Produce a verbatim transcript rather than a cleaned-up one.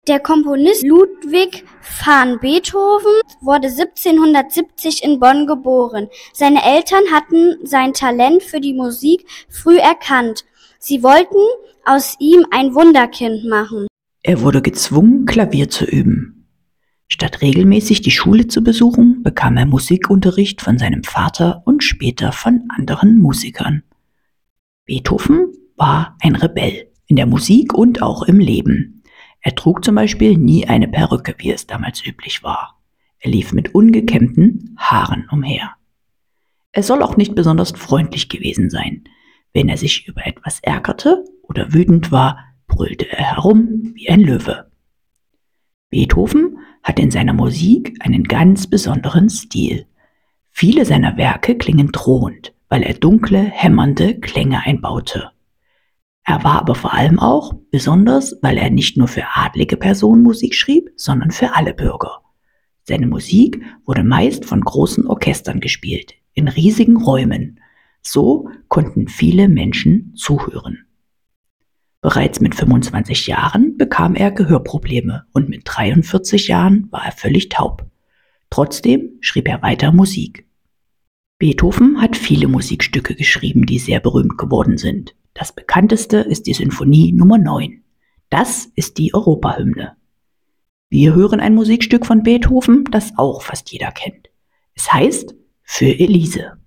Der Komponist Ludwig van Beethoven wurde siebzehnhundertsiebzig in Bonn geboren. Seine Eltern hatten sein Talent für die Musik früh erkannt. Sie wollten aus ihm ein Wunderkind machen. Er wurde gezwungen, Klavier zu üben. Statt regelmäßig die Schule zu besuchen, bekam er Musikunterricht von seinem Vater und später von anderen Musikern. Beethoven war ein Rebell, in der Musik und auch im Leben. Er trug zum Beispiel nie eine Perücke, wie es damals üblich war. Er lief mit ungekämmten Haaren umher. Er soll auch nicht besonders freundlich gewesen sein. Wenn er sich über etwas ärgerte oder wütend war, brüllte er herum wie ein Löwe. Beethoven hat in seiner Musik einen ganz besonderen Stil. Viele seiner Werke klingen drohend, weil er dunkle, hämmernde Klänge einbaute. Er war aber vor allem auch besonders, weil er nicht nur für adlige Personen Musik schrieb, sondern für alle Bürger. Seine Musik wurde meist von großen Orchestern gespielt, in riesigen Räumen. So konnten viele Menschen zuhören. Bereits mit fünfundzwanzig Jahren bekam er Gehörprobleme und mit dreiundvierzig Jahren war er völlig taub. Trotzdem schrieb er weiter Musik. Beethoven hat viele Musikstücke geschrieben, die sehr berühmt geworden sind. Das bekannteste ist die Sinfonie Nummer neun. Das ist die Europahymne. Wir hören ein Musikstück von Beethoven, das auch fast jeder kennt. Es heißt Für Elise.